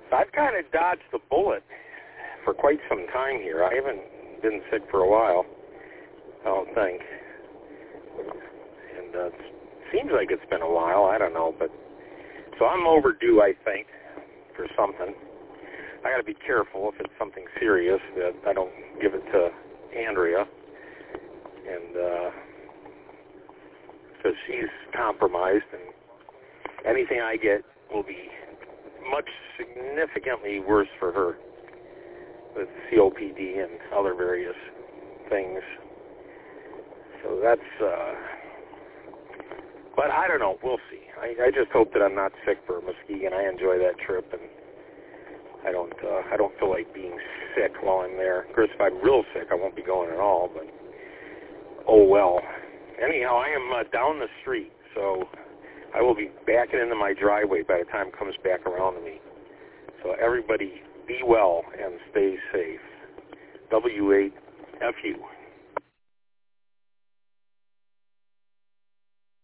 I've kind of dodged the bullet for quite some time here. I haven't been sick for a while, I don't think. And it seems like it's been a while. I don't know. But so I'm overdue, I think, for something. I got to be careful if it's something serious that I don't give it to Andrea. And because she's compromised, and anything I get will be much significantly worse for her with COPD and other various things. So that's, but I don't know. We'll see. I just hope that I'm not sick for Muskegon. I enjoy that trip, and I don't feel like being sick while I'm there. Of course, if I'm real sick, I won't be going at all, but oh well. Anyhow, I am down the street, so I will be backing into my driveway by the time it comes back around to me. So everybody be well and stay safe. W8FU.